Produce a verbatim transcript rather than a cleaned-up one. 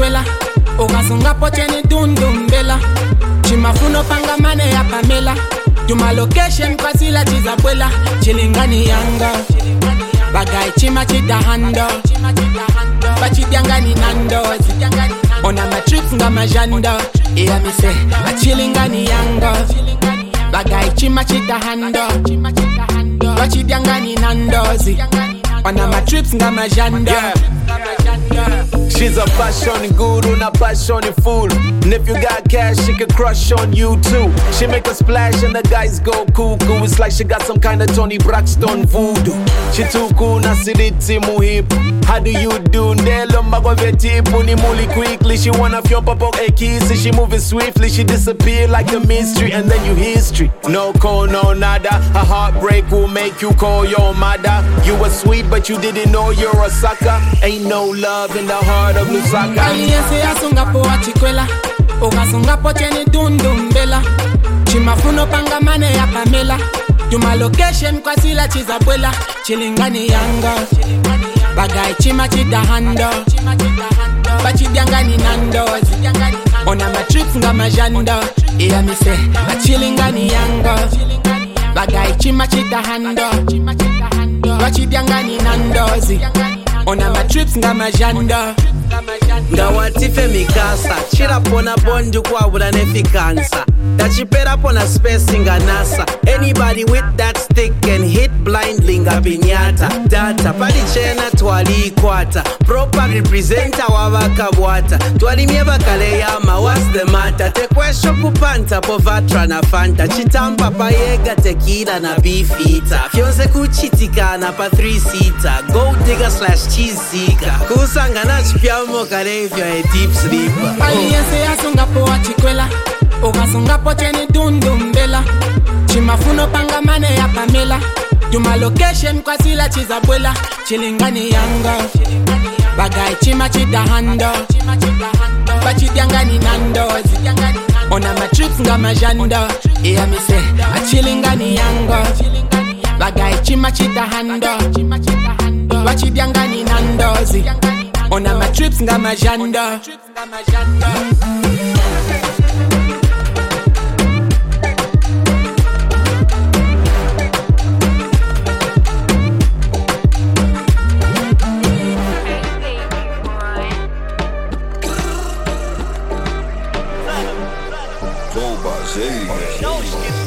chikwela Okasunga pocheni dundumbela Chimafuno panga mane ya Pamela Juma location kwa sila chizabuela Chilingani yanga Bagay chima chita hando Bachitiangani nandozi Ona ma trips nga majando Iya mi se Bachilingani yanga Bagay chima chita hando Bachitiangani nandozi Ona ma trips nga majando She's a fashion guru, not passion fool. And if you got cash, she can crush on you too. She make a splash and the guys go cuckoo. It's like she got some kind of Tony Braxton voodoo. She too cool, na siditi muhip. How do you do? Ndelo magwaveti puni muli quickly. She wanna fiompa pok a kiss. She moving swiftly. She disappear like a mystery and then you history. No call, no nada. A heartbreak will make you call your mother. You were sweet, but you didn't know you're a sucker. Ain't no love in the heart of Lusaka. Aliyense yasunga po achikwela Okasunga po cheni dundumbela Chimafuno panga mane ya Pamela Juma location kwa sila chizabuela Chilingani yanga Bagay chima chita hando Bachidiangani nandozi Ona ma trips nga majando Iya mi se Bachilingani yanga Bagay chima chita hando Bachidiangani nandozi Ona ma trips nga majando Nga watife mikasa Chira pona bondu kwa wula nefikansa Tachipera pona space nga nasa Anybody with that stick can hit blindly nga pinyata Data pali chena twali ikwata Proper representer wabaka bwata Twali mieba kale yama what's the matter Tekwesho kupanta povatra na fanta Chitampa payega tequila na beefeater Fyonse kuchitika na pa three seater Gold digger slash cheese seeker Kusanga na chipyamo kale if you're a deep sleeper. Aliyense yasunga po achikwela Okasunga po cheni dundumbela Chimafuno panga mane ya Pamela Juma location kwa sila chizabuela Chilingani yanga Bagay chima chita hando Bachitiangani nandozi Ona ma trips nga majando Iya mi se Achilingani yanga Bagay chima chita hando Bachitiangani nandozi Ona ma trips nga majando Boba,